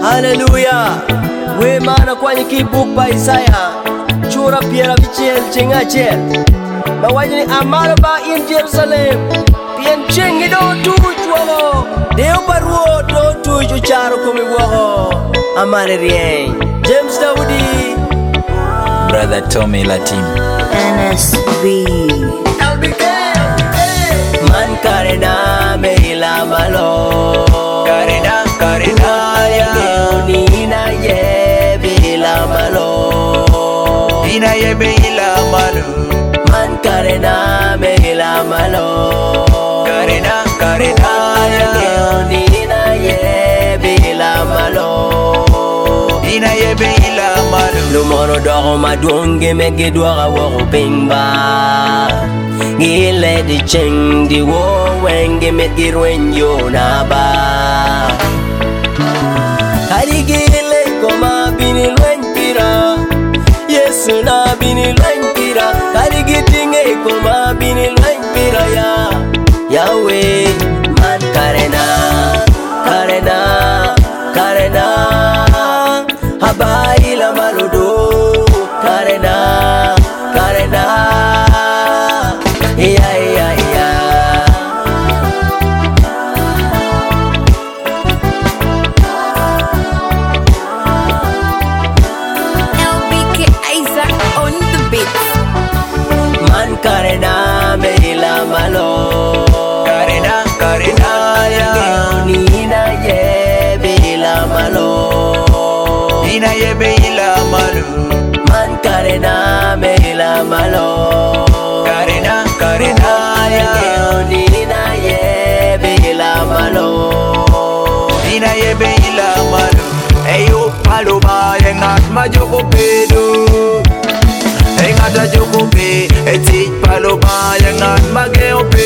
Hallelujah. We mana kwani kibuk pa Isaiah chura piera bichel chingachel mawajini amara ba in Jerusalem pien chingi do tuchwalo deo baruo do tuchu charo kumiwaho amare rien James Daudi Brother Tommy Latin NSB Man karena mehila malo Karena ya nina ye bila malo Ina ye behila malu Man karena mehila malo Karena ya nina ye bila malo Ina ye behila malu Lumono doro madunge megedwara woro pingba Gile di cheng di wo wenge megirwen yo naba Kari gile koma bini lwen pira Yesu na bini lwen pira Kari gitinge koma bini lwen pira ya Yahweh man karena Habai la maludo karena iya LBK Isaac on the beat. Man karena mehila malo Karena ya nina ye bila malo Ina ye behila malu Man karena mehila malo Karena ya nina ye bila malo Ina ye behila malu Eyo paloma yengat majoko pedo Engata joko pe Etik paloma yengat mageo pe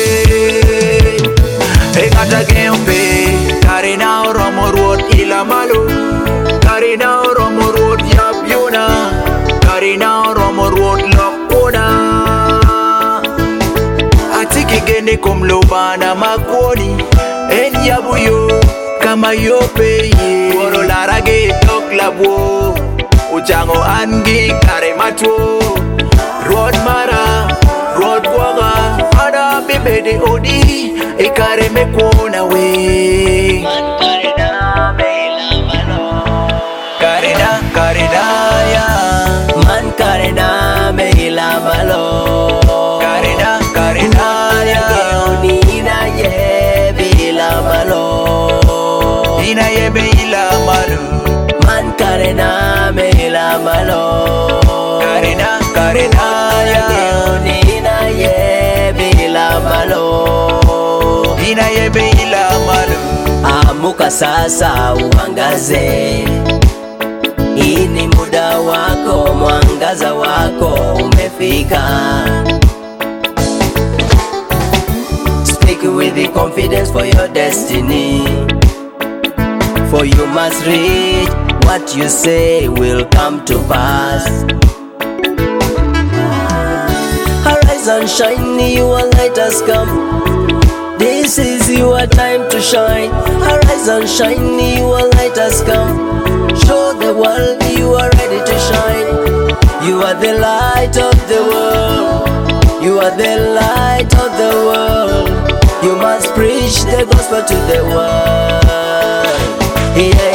Engata geo pe Karena oromo road ila malu Karena oromo road yap yuna Karena oromo road lokona Atiki gene kumlobana makoni En yabuyo kama yope ye Woro larage tok labo Ujango angi kare matu Road mara, road waga Ada bibede odi Ikare mekona we Karena ya Man karena mehila malo Karena ya nina ye bila malo Ina ye behila malu Man karena mehila malo Karena ya nina ye bila malo Ina ye behila malu Amuka sasa uangaze Hii ni muda wako, mwangaza wako umefika. Speak with the confidence for your destiny, for you must reach what you say will come to pass. Arise and shine, your light has come. This is your time to shine. Arise and shine, your light has come. Show the world you are ready to shine. You are the light of the world. You are the light of the world. You must preach the gospel to the world. Yeah.